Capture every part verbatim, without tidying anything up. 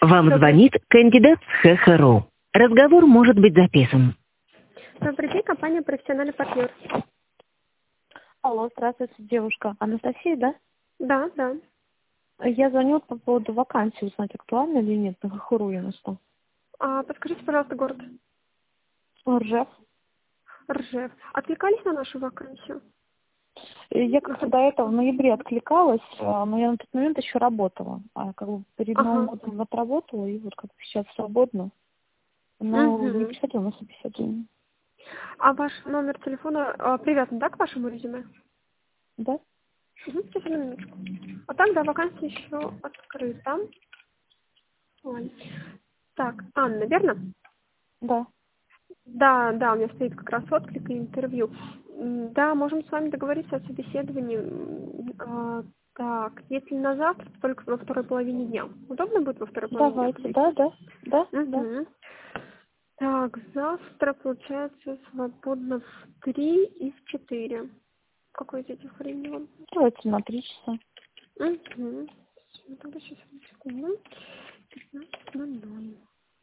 Вам Добрый, звонит кандидат с ХХРУ. Разговор может быть записан. добрый день, компания «Профессиональный партнер». Алло, здравствуйте, девушка. Анастасия, да? Да, да. Я звоню по поводу вакансии, узнать, актуально или нет, на ХХРУ у нас там. А, подскажите, пожалуйста, город. Ржев. Ржев. Откликались на нашу вакансию? Э, Я как-то до этого в ноябре откликалась, а, но я на тот момент еще работала. А как бы перед Новым Ага. годом отработала, и вот как бы сейчас свободно. Но не Угу. приходила на собеседование. А ваш номер телефона а, привязан, да, к вашему резюме? Да? Угу, сейчас, одну минуточку. А так, да, вакансия еще открыта. Ой. Так, Анна, верно? Да. Да, да, у меня стоит как раз отклик и интервью. М, Да, можем с вами договориться о собеседовании. М, а, так, если на завтра, то только во второй половине дня. Удобно будет во второй половине дня Давайте, да, подойти? да, да, да. Угу. Так, завтра, получается, свободно в три и в четыре. Какое из этих времени вам? Давайте на три часа. Угу. Тогда сейчас, одну секунду. пятнадцать ноль ноль.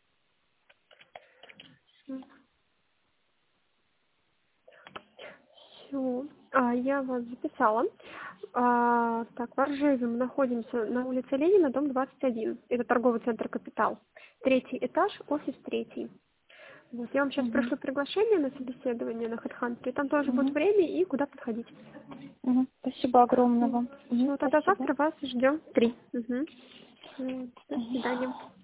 Все. А, я вас записала. А, так, в Ржеве мы находимся на улице Ленина, дом двадцать один. Это торговый центр «Капитал». Третий этаж, офис третий. Вот, я вам сейчас Угу. пришлю приглашение на собеседование на HeadHunter. Там тоже будет Угу. время и куда подходить. Угу. Спасибо огромное вам. Угу. Все, тогда Спасибо. завтра вас ждем в три. Угу. До Мгм. свидания.